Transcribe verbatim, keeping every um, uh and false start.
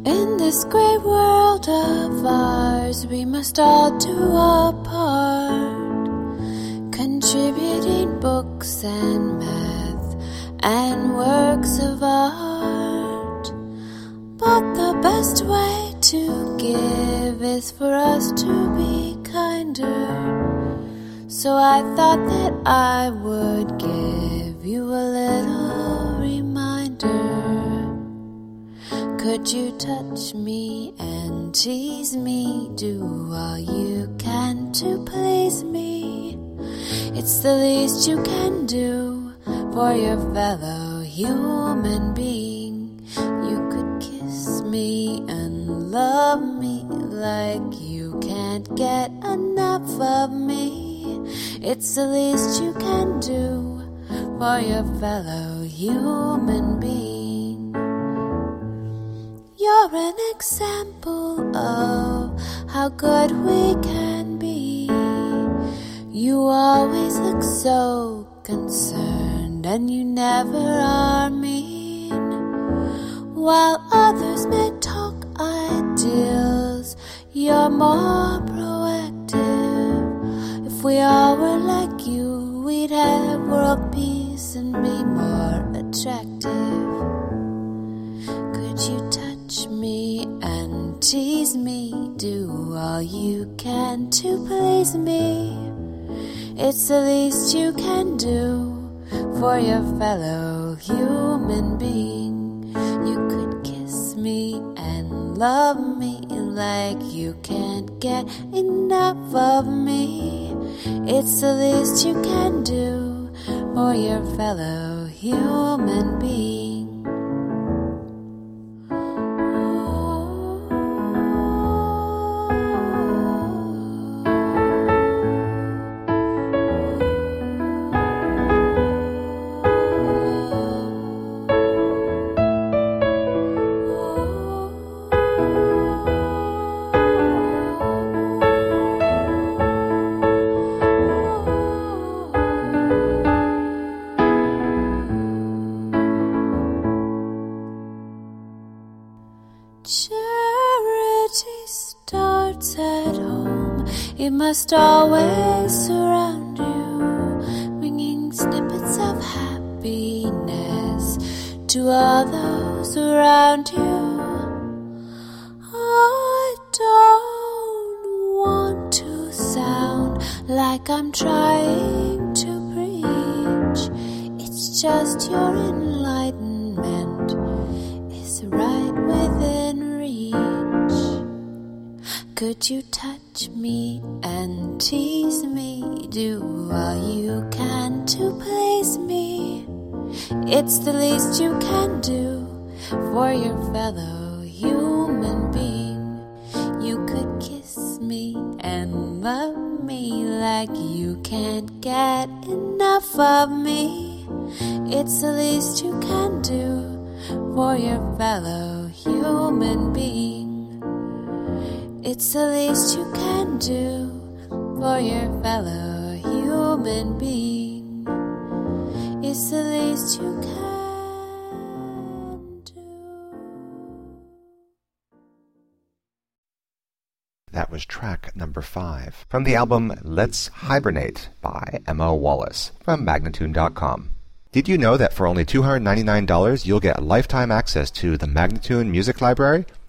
In this great world of ours, we must all do our part, contributing books and math and works of art. But the best way to give is for us to be kinder. So I thought that I would give you a little reminder. Could you touch me and tease me? Do all you can to please me. It's the least you can do for your fellow human being. You could kiss me and love me like you can't get enough of me. It's the least you can do for your fellow human being. You're an example of how good we can be. You always look so concerned and you never are mean. While others may talk ideals, you're more proactive. If we all were like you, we'd have world peace and be more attractive. Could you touch me and tease me? Do all you can to please me. It's the least you can do for your fellow human being. You could kiss me and love me like you can't get enough of me. It's the least you can do for your fellow human being. Charity starts at home. It must always surround you, bringing snippets of happiness to all those around you. I don't want to sound like I'm trying to preach. It's just your enlightenment is right within reach. Could you touch me and tease me? Do all you can to please me. It's the least you can do for your fellow human being. You could kiss me and love me like you can't get enough of me. It's the least you can do for your fellow human being. It's the least you can do for your fellow human being. It's the least you can do. That was track number five from the album Let's Hibernate by Emma Wallace from Magnatune dot com. Did you know that for only two hundred ninety-nine dollars you'll get lifetime access to the Magnatune Music Library?